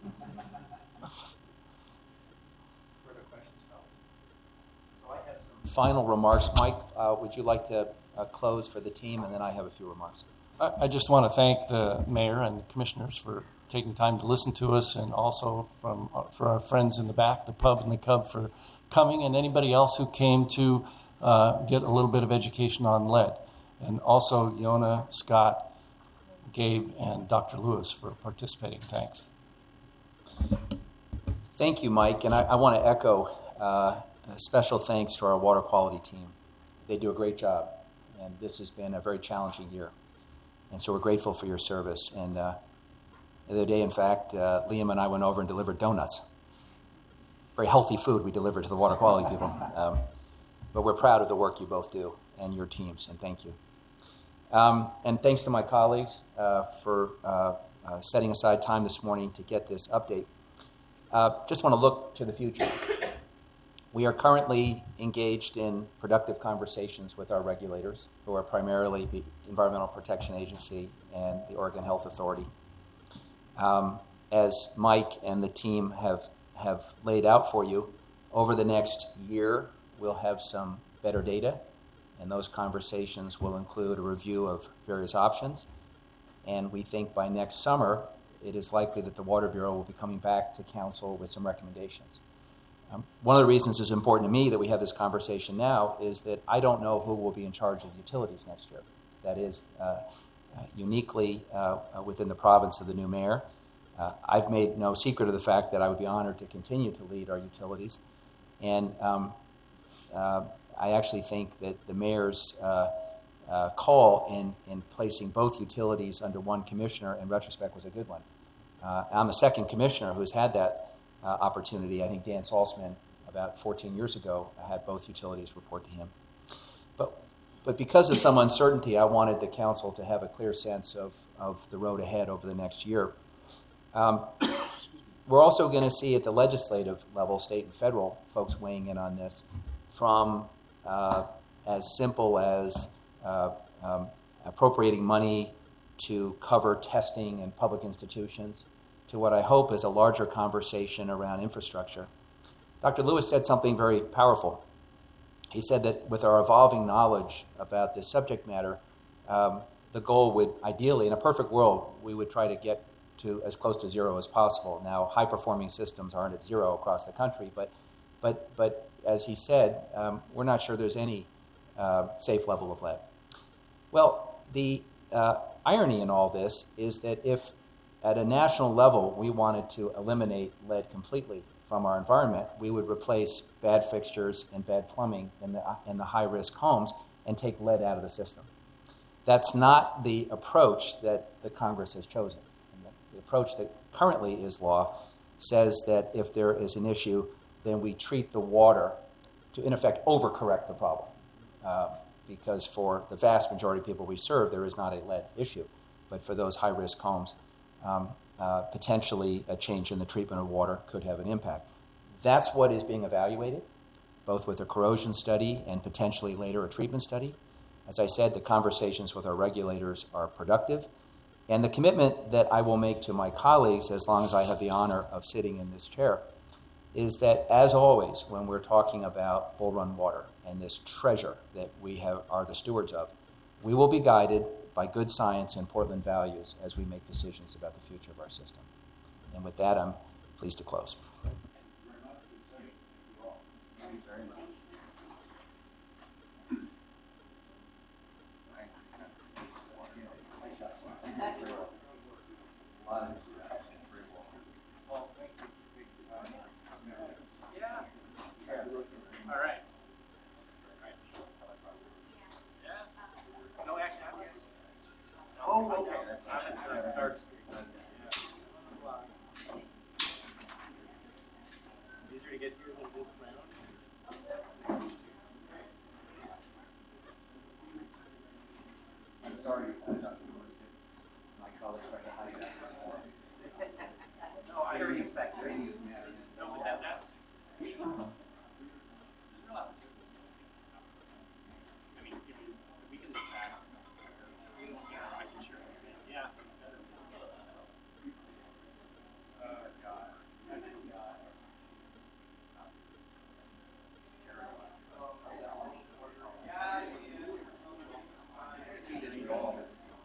Further questions, fellas? So I have some Final remarks. Mike, would you like to close for the team, and then I have a few remarks. I just want to thank the mayor and the commissioners for taking time to listen to us, and also for our friends in the back, the pub and the cub, for coming, and anybody else who came to get a little bit of education on lead. And also Yona, Scott, Gabe, and Dr. Lewis for participating. Thanks. Thank you, Mike, and I want to echo a special thanks to our water quality team. They do a great job, and this has been a very challenging year. And so we're grateful for your service. And the other day, in fact, Liam and I went over and delivered donuts. Very healthy food we delivered to the water quality people. But we're proud of the work you both do and your teams, and thank you. And thanks to my colleagues for setting aside time this morning to get this update. Just want to look to the future. We are currently engaged in productive conversations with our regulators, who are primarily the Environmental Protection Agency and the Oregon Health Authority. As Mike and the team have laid out for you, over the next year, we'll have some better data, and those conversations will include a review of various options. And we think by next summer, it is likely that the Water Bureau will be coming back to Council with some recommendations. One of the reasons it's important to me that we have this conversation now is that I don't know who will be in charge of utilities next year. That is uniquely within the province of the new mayor. I've made no secret of the fact that I would be honored to continue to lead our utilities. And I actually think that the mayor's call in placing both utilities under one commissioner in retrospect was a good one. I'm the second commissioner who's had that opportunity. I think Dan Salzman, about 14 years ago, had both utilities report to him. But because of some uncertainty, I wanted the council to have a clear sense of the road ahead over the next year. We're also going to see at the legislative level, state and federal, folks weighing in on this, from as simple as appropriating money to cover testing in public institutions, to what I hope is a larger conversation around infrastructure. Dr. Lewis said something very powerful. He said that with our evolving knowledge about this subject matter, the goal would ideally, in a perfect world, we would try to get to as close to zero as possible. Now, high-performing systems aren't at zero across the country, but as he said, we're not sure there's any safe level of lead. Well, the irony in all this is that if at a national level we wanted to eliminate lead completely from our environment, we would replace bad fixtures and bad plumbing in the high-risk homes and take lead out of the system. That's not the approach that the Congress has chosen. And the approach that currently is law says that if there is an issue, then we treat the water to, in effect, overcorrect the problem. Because for the vast majority of people we serve, there is not a lead issue. But for those high-risk homes, potentially a change in the treatment of water could have an impact. That's what is being evaluated, both with a corrosion study and potentially later a treatment study. As I said, the conversations with our regulators are productive. And the commitment that I will make to my colleagues, as long as I have the honor of sitting in this chair, is that, as always, when we're talking about Bull Run water and this treasure that we are the stewards of, we will be guided by good science and Portland values as we make decisions about the future of our system. And with that, I'm pleased to close.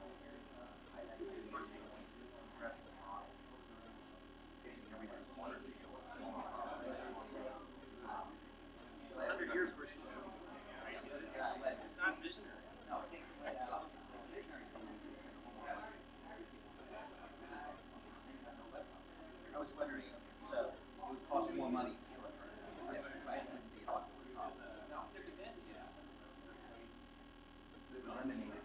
Water. eliminated